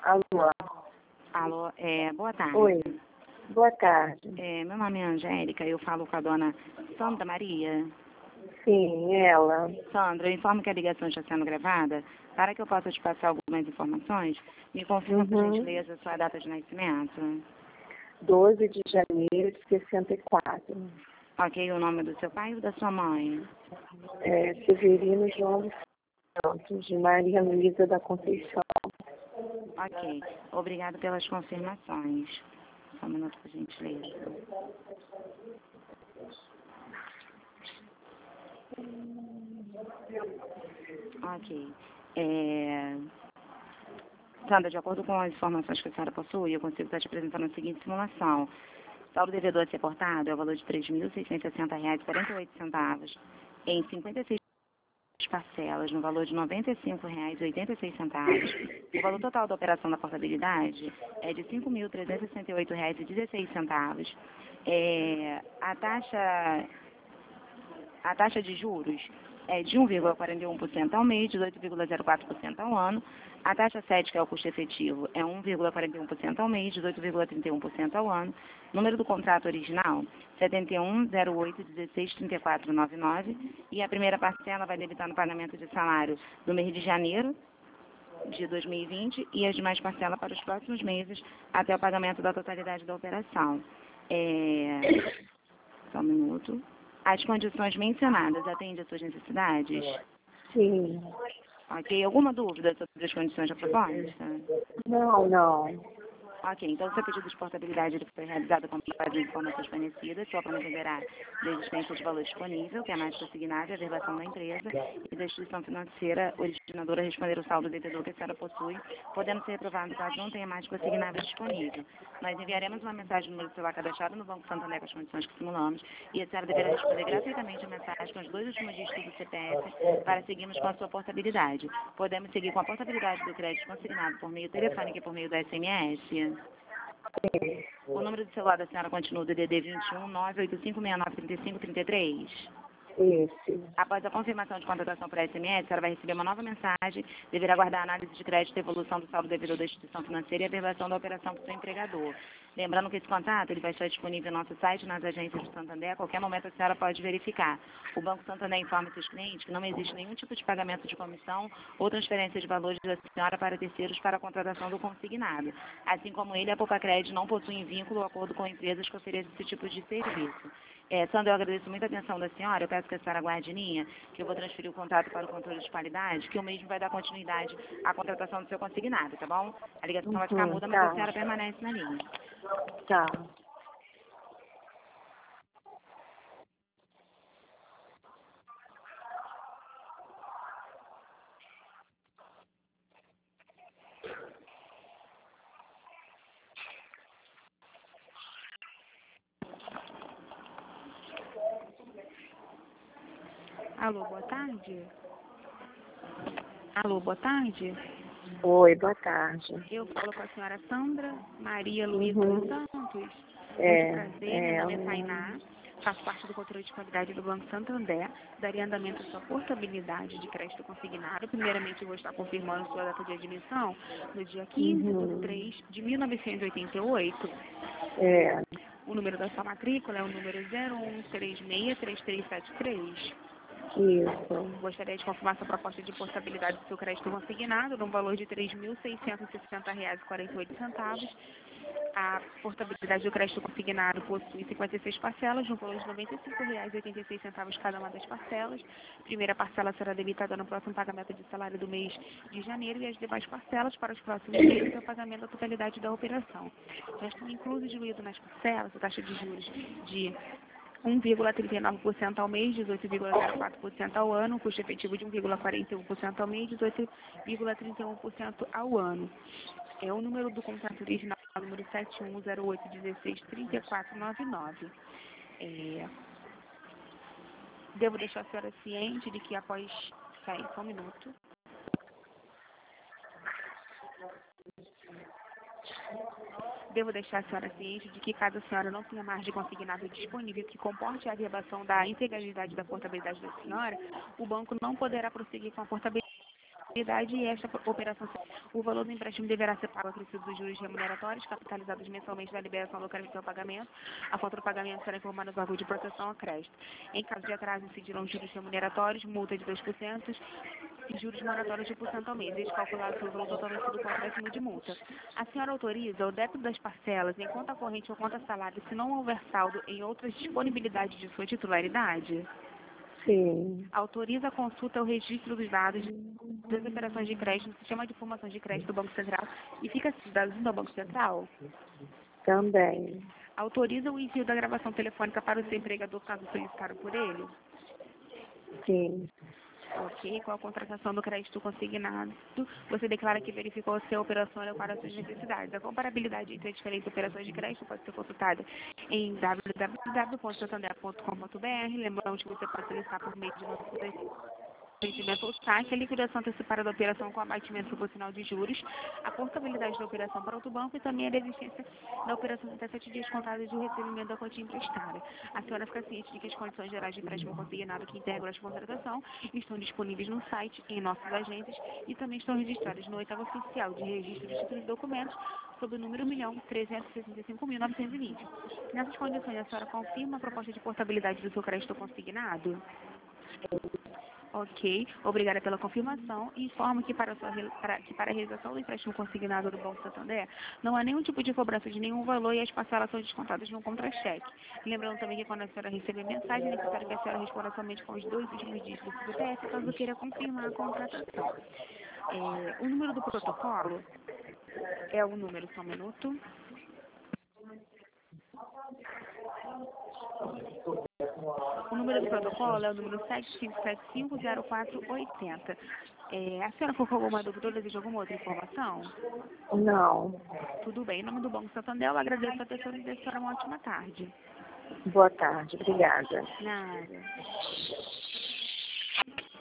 Alô? Alô, boa tarde. Oi, boa tarde. Meu nome é Angélica, eu falo com a dona Sandra Maria. Sim, ela. Sandra, eu informo que a ligação está sendo gravada. Para que eu possa te passar algumas informações, me confirma, por gentileza, a sua data de nascimento. 12 de janeiro de 64. Ok, o nome do seu pai ou da sua mãe? Severino João dos Santos, de Maria Luísa da Conceição. Ok, obrigado pelas confirmações. Só um minuto, por gentileza. Ok. Sandra, de acordo com as informações que a senhora possui, eu consigo estar te apresentando a seguinte simulação. O saldo devedor a ser cortado é o valor de R$ 3.660,48 em 56 parcelas, no valor de R$ 95,86. O valor total da operação da portabilidade é de R$ 5.368,16. A taxa de juros é de 1,41% ao mês, 18,04% ao ano. A taxa 7, que é o custo efetivo, é 1,41% ao mês, 18,31% ao ano. Número do contrato original, 7108163499. E a primeira parcela vai debitar no pagamento de salário do mês de janeiro de 2020 e as demais parcelas para os próximos meses até o pagamento da totalidade da operação. Só um minuto. As condições mencionadas atendem às suas necessidades? Sim. Ok. Alguma dúvida sobre as condições da proposta? Não. Ok, então seu pedido de portabilidade ele foi realizado com base em informações fornecidas, sua prova deverá da existência de valor disponível, que é mais consignado, a verbação da empresa e da instituição financeira originadora responder o saldo devedor que a senhora possui, podendo ser reprovado caso não tenha mais consignável disponível. Nós enviaremos uma mensagem no número do celular cadastrado no Banco Santander com as condições que simulamos e a senhora deverá responder gratuitamente a mensagem com os 2 últimos dígitos do CPF para seguirmos com a sua portabilidade. Podemos seguir com a portabilidade do crédito consignado por meio telefônico e por meio do SMS. O número do celular da senhora continua o DDD 21 985693533. Esse. Após a confirmação de contratação por SMS, a senhora vai receber uma nova mensagem, deverá aguardar a análise de crédito, a evolução do saldo devedor da instituição financeira e a verbação da operação para o seu empregador. Lembrando que esse contato ele vai estar disponível no nosso site, nas agências do Santander, a qualquer momento a senhora pode verificar. O Banco Santander informa seus clientes que não existe nenhum tipo de pagamento de comissão ou transferência de valores da senhora para terceiros para a contratação do consignado. Assim como ele, a Poupa Crédito não possui vínculo ou acordo com empresas que ofereçam esse tipo de serviço. Sandra, eu agradeço muito a atenção da senhora. Eu peço que a senhora aguarde em linha, que eu vou transferir o contato para o controle de qualidade, que o mesmo vai dar continuidade à contratação do seu consignado, tá bom? A ligação vai ficar muda, mas a senhora permanece na linha. Tá. Alô, boa tarde. Alô, boa tarde. Oi, boa tarde. Eu falo com a senhora Sandra Maria Luísa dos Santos. É, Muito prazer, meu nome é Tainá, faço parte do controle de qualidade do Banco Santander, daria andamento à sua portabilidade de crédito consignado. Primeiramente, eu vou estar confirmando sua data de admissão no dia 15 de 3 de 1988. O número da sua matrícula é o número 01363373. Isso. Gostaria de confirmar sua proposta de portabilidade do seu crédito consignado no valor de R$ 3.660,48. A portabilidade do crédito consignado possui 56 parcelas, no valor de R$ 95,86 cada uma das parcelas. Primeira parcela será debitada no próximo pagamento de salário do mês de janeiro e as demais parcelas para os próximos meses é o pagamento da totalidade da operação. Já estão inclusos diluído nas parcelas a taxa de juros de 1,39% ao mês, 18,04% ao ano, custo efetivo de 1,41% ao mês, 18,31% ao ano. É o número do contrato original, número 7108163499. Devo deixar a senhora ciente de que após... Só um minuto. Devo deixar a senhora ciente de que, caso a senhora não tenha margem consignado disponível que comporte a averbação da integralidade da portabilidade da senhora, o banco não poderá prosseguir com a portabilidade. e esta operação, o valor do empréstimo deverá ser pago acrescido dos juros remuneratórios, capitalizados mensalmente na liberação do crédito ao pagamento. A conta do pagamento será informada no órgão de proteção ao crédito. Em caso de atraso, incidirão juros remuneratórios, multa de 2% e juros moratórios de 1% ao mês, eles calculados pelo valor totalmente do acréscimo de multa. A senhora autoriza o débito das parcelas em conta corrente ou conta salário se não houver saldo em outras disponibilidades de sua titularidade? Sim. Autoriza a consulta ao registro dos dados das operações de crédito no sistema de informações de crédito do Banco Central e fica traduzindo ao Banco Central? Também. Autoriza o envio da gravação telefônica para o seu empregador caso solicitado por ele? Sim. Ok, com a contratação do crédito consignado, você declara que verificou se a operação adequada às suas necessidades. A comparabilidade entre as diferentes operações de crédito pode ser consultada em www.santander.com.br. Lembrando que você pode solicitar por meio de nosso rendimento ou taxa, a liquidação antecipada da operação com abatimento proporcional de juros, a portabilidade da operação para outro banco e também a desistência da operação até 7 dias contados do recebimento da quantia emprestada. A senhora fica ciente de que as condições gerais de empréstimo consignado que integram esta contratação estão disponíveis no site, em nossos agentes e também estão registradas no oitavo oficial de registro de títulos e documentos sob o número 1.365.920. Nessas condições, a senhora confirma a proposta de portabilidade do seu crédito consignado? Ok, obrigada pela confirmação. Informo que para a realização do empréstimo consignado do Banco Santander, não há nenhum tipo de cobrança de nenhum valor e as parcelas são descontadas no contra-cheque. Lembrando também que quando a senhora receber mensagem, é necessário que a senhora responda somente com os 2 últimos dígitos do CPF, caso queira confirmar a contratação. O número do protocolo é o número, só um minuto. O número do protocolo é o número 75750480. A senhora ficou com alguma dúvida ou deseja alguma outra informação? Não. Tudo bem. Em nome do Banco Santander, eu agradeço a atenção e desejo a senhora uma ótima tarde. Boa tarde. Obrigada. Nada.